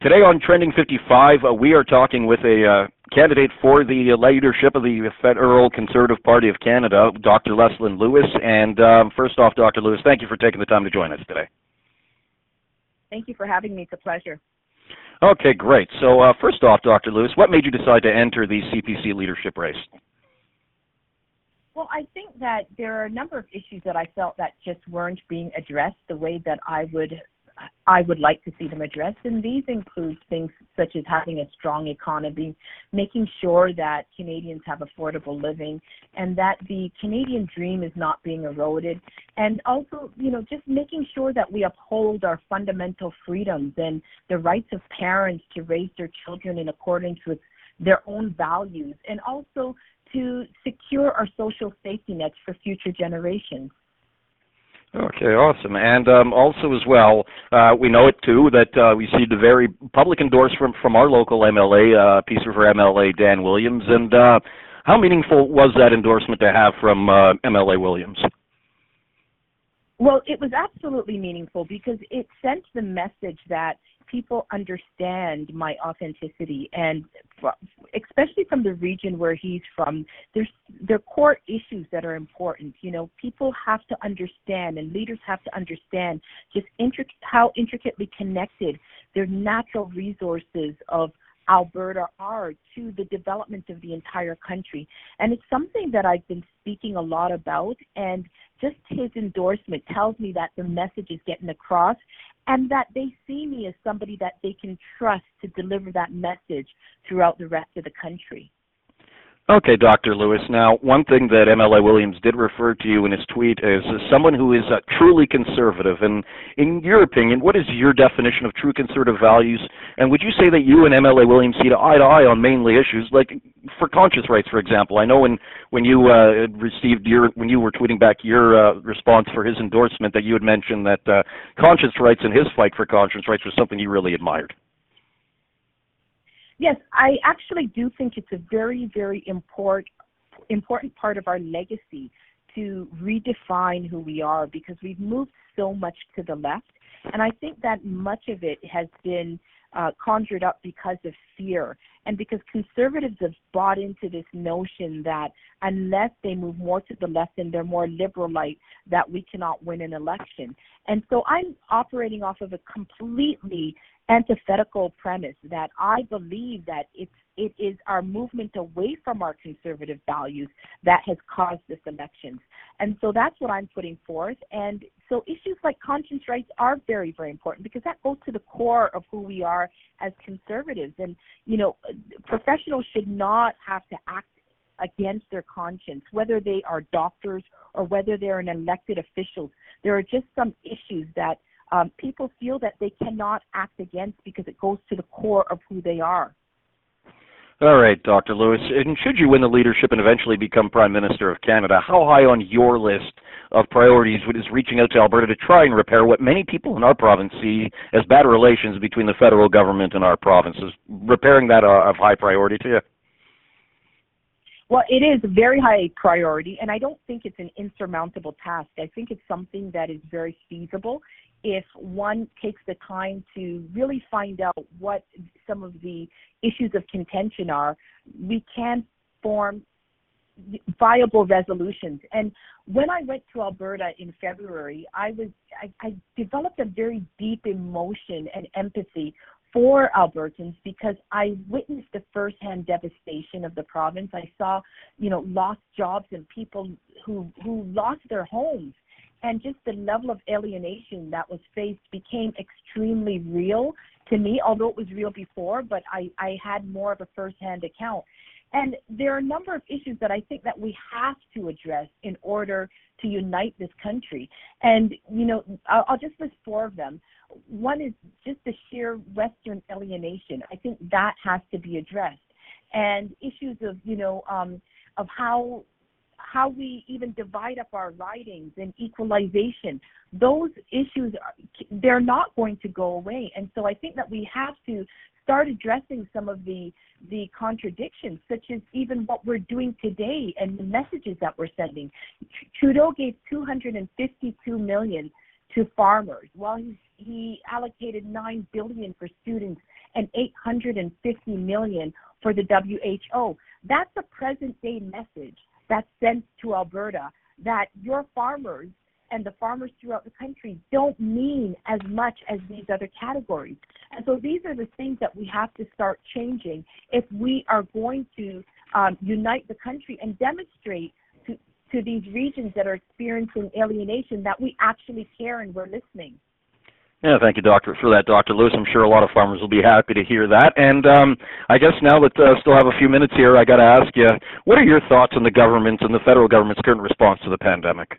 Today on Trending 55, we are talking with a candidate for the leadership of the Federal Conservative Party of Canada, Dr. Leslyn Lewis. And first off, Dr. Lewis, thank you for taking the time to join us today. Thank you for having me. It's a pleasure. Okay, great. So first off, Dr. Lewis, what made you decide to enter the CPC leadership race? Well, I think that there are a number of issues that I felt that just weren't being addressed the way that I would like to see them addressed, and these include things such as having a strong economy, making sure that Canadians have affordable living, and that the Canadian dream is not being eroded, and also, just making sure that we uphold our fundamental freedoms and the rights of parents to raise their children in accordance with their own values, and also to secure our social safety nets for future generations. Okay, awesome. And also as well, we know it too that we received a very public endorsement from our local MLA, Peace River MLA Dan Williams. And how meaningful was that endorsement to have from MLA Williams? Well, it was absolutely meaningful because it sent the message that people understand my authenticity, and especially from the region where he's from, there are core issues that are important. People have to understand, and leaders have to understand just how intricately connected their natural resources of Alberta are to the development of the entire country. And it's something that I've been speaking a lot about, and just his endorsement tells me that the message is getting across and that they see me as somebody that they can trust to deliver that message throughout the rest of the country. Okay, Dr. Lewis. Now, one thing that MLA Williams did refer to you in his tweet is someone who is truly conservative. And in your opinion, what is your definition of true conservative values? And would you say that you and MLA Williams see eye to eye on mainly issues like for conscience rights, for example? I know when you when you were tweeting back your response for his endorsement that you had mentioned that conscience rights and his fight for conscience rights was something you really admired. Yes, I actually do think it's a very, very important part of our legacy to redefine who we are, because we've moved so much to the left. And I think that much of it has been conjured up because of fear, and because conservatives have bought into this notion that unless they move more to the left and they're more liberal-like, that we cannot win an election. And so I'm operating off of a completely antithetical premise that I believe that it is our movement away from our conservative values that has caused this elections. And so that's what I'm putting forth. And so issues like conscience rights are very, very important, because that goes to the core of who we are as conservatives. And, professionals should not have to act against their conscience, whether they are doctors or whether they're an elected official. There are just some issues that people feel that they cannot act against because it goes to the core of who they are. All right, Dr. Lewis. And should you win the leadership and eventually become Prime Minister of Canada, how high on your list of priorities is reaching out to Alberta to try and repair what many people in our province see as bad relations between the federal government and our provinces? Repairing that of high priority to you? Well, it is a very high priority, and I don't think it's an insurmountable task. I think it's something that is very feasible if one takes the time to really find out what some of the issues of contention are. We can form viable resolutions. And when I went to Alberta in February, I developed a very deep emotion and empathy for Albertans, because I witnessed the firsthand devastation of the province. I saw, lost jobs and people who lost their homes. And just the level of alienation that was faced became extremely real to me, although it was real before, but I had more of a firsthand account. And there are a number of issues that I think that we have to address in order to unite this country. And, I'll just list four of them. One is just the sheer Western alienation. I think that has to be addressed. And issues of, of how we even divide up our ridings and equalization. Those issues, they're not going to go away. And so I think that we have to start addressing some of the contradictions, such as even what we're doing today and the messages that we're sending. Trudeau gave $252 million to farmers, while he allocated $9 billion for students $650 million for the WHO. That's a present-day message that's sent to Alberta that your farmers and the farmers throughout the country don't mean as much as these other categories. And so these are the things that we have to start changing if we are going to unite the country and demonstrate to these regions that are experiencing alienation that we actually care and we're listening. Yeah, thank you, Doctor, for that, Dr. Lewis. I'm sure a lot of farmers will be happy to hear that. And I guess now that still have a few minutes here, I got to ask you, what are your thoughts on the government and the federal government's current response to the pandemic?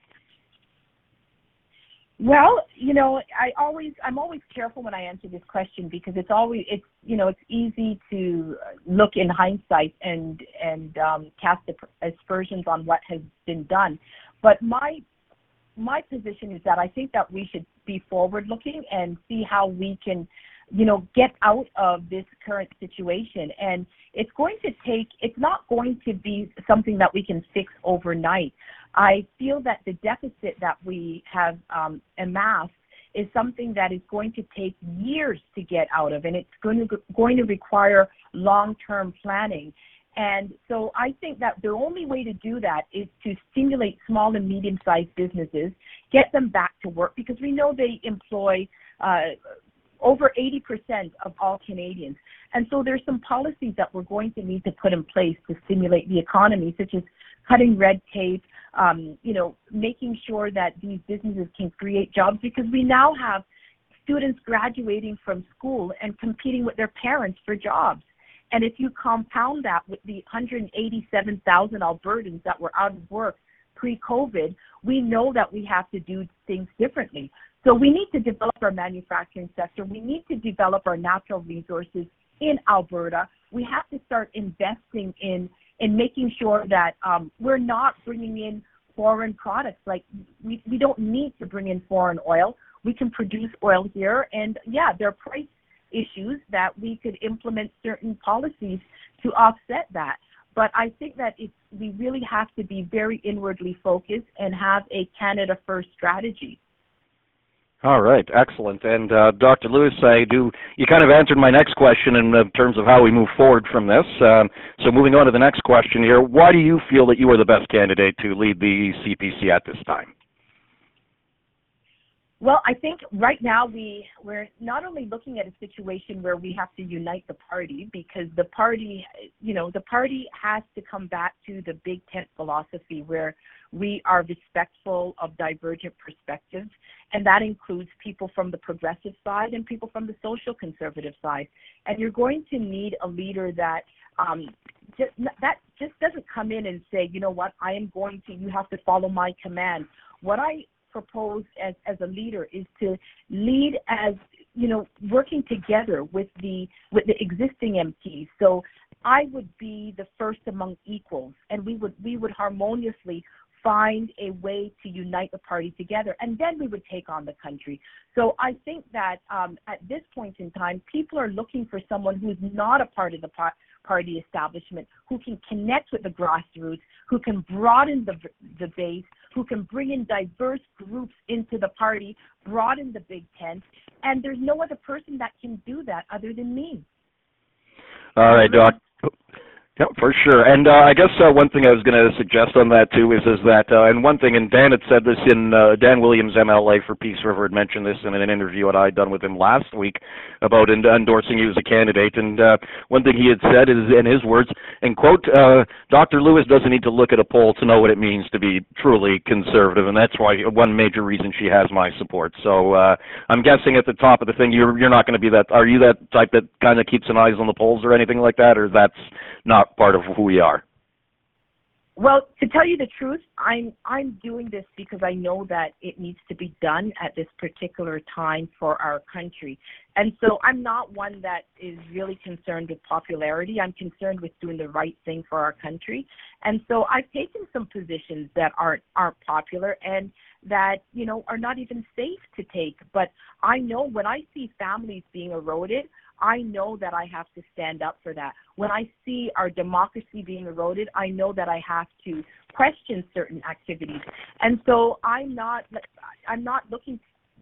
Well, I'm always careful when I answer this question because it's easy to look in hindsight and cast aspersions on what has been done. But my position is that I think that we should be forward-looking and see how we can, get out of this current situation. And it's not going to be something that we can fix overnight. I feel that the deficit that we have amassed is something that is going to take years to get out of, and it's going to require long-term planning. And so I think that the only way to do that is to stimulate small and medium-sized businesses, get them back to work, because we know they employ over 80% of all Canadians. And so there's some policies that we're going to need to put in place to stimulate the economy, such as cutting red tape, making sure that these businesses can create jobs, because we now have students graduating from school and competing with their parents for jobs. And if you compound that with the 187,000 Albertans that were out of work pre-COVID, we know that we have to do things differently. So we need to develop our manufacturing sector. We need to develop our natural resources in Alberta. We have to start investing in making sure that we're not bringing in foreign products. Like we don't need to bring in foreign oil. We can produce oil here. And, there are price issues that we could implement certain policies to offset that. But I think that we really have to be very inwardly focused and have a Canada First strategy. All right, excellent. And Dr. Lewis, you kind of answered my next question in terms of how we move forward from this. So moving on to the next question here, why do you feel that you are the best candidate to lead the CPC at this time? Well, I think right now we're not only looking at a situation where we have to unite the party, because the party has to come back to the Big Tent philosophy where we are respectful of divergent perspectives, and that includes people from the progressive side and people from the social conservative side. And you're going to need a leader that just doesn't come in and say, you have to follow my command. What I propose as a leader is to lead as working together with the existing MPs. So I would be the first among equals, and we would harmoniously find a way to unite the party together, and then we would take on the country. So I think that at this point in time, people are looking for someone who's not a part of the party establishment, who can connect with the grassroots, who can broaden the base, who can bring in diverse groups into the party, broaden the Big Tent, and there's no other person that can do that other than me. All right, Doc. Yeah, for sure. And I guess one thing I was going to suggest on that, too, is that, and one thing, and Dan had said this Dan Williams, MLA for Peace River, had mentioned this in an interview that I had done with him last week about endorsing you as a candidate. And one thing he had said is, in his words, and quote, Dr. Lewis doesn't need to look at a poll to know what it means to be truly conservative, and that's why one major reason she has my support. So I'm guessing at the top of the thing, you're not going to be that. Are you that type that kind of keeps an eye on the polls or anything like that, or that's not part of who we are? Well, to tell you the truth, I'm doing this because I know that it needs to be done at this particular time for our country. And so I'm not one that is really concerned with popularity. I'm concerned with doing the right thing for our country. And so I've taken some positions that aren't popular and that, are not even safe to take. But I know when I see families being eroded, I know that I have to stand up for that. When I see our democracy being eroded, I know that I have to question certain activities. And so I'm not looking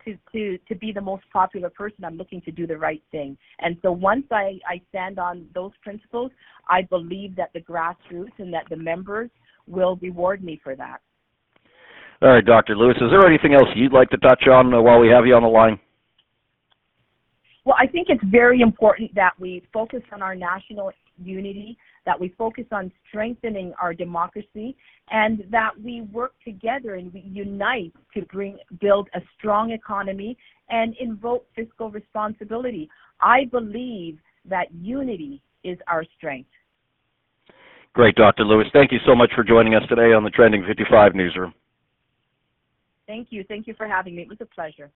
to be the most popular person. I'm looking to do the right thing. And so once I stand on those principles, I believe that the grassroots and that the members will reward me for that. All right, Dr. Lewis, is there anything else you'd like to touch on while we have you on the line? Well, I think it's very important that we focus on our national unity, that we focus on strengthening our democracy, and that we work together and we unite to build a strong economy and invoke fiscal responsibility. I believe that unity is our strength. Great, Dr. Lewis. Thank you so much for joining us today on the Trending 55 Newsroom. Thank you. Thank you for having me. It was a pleasure.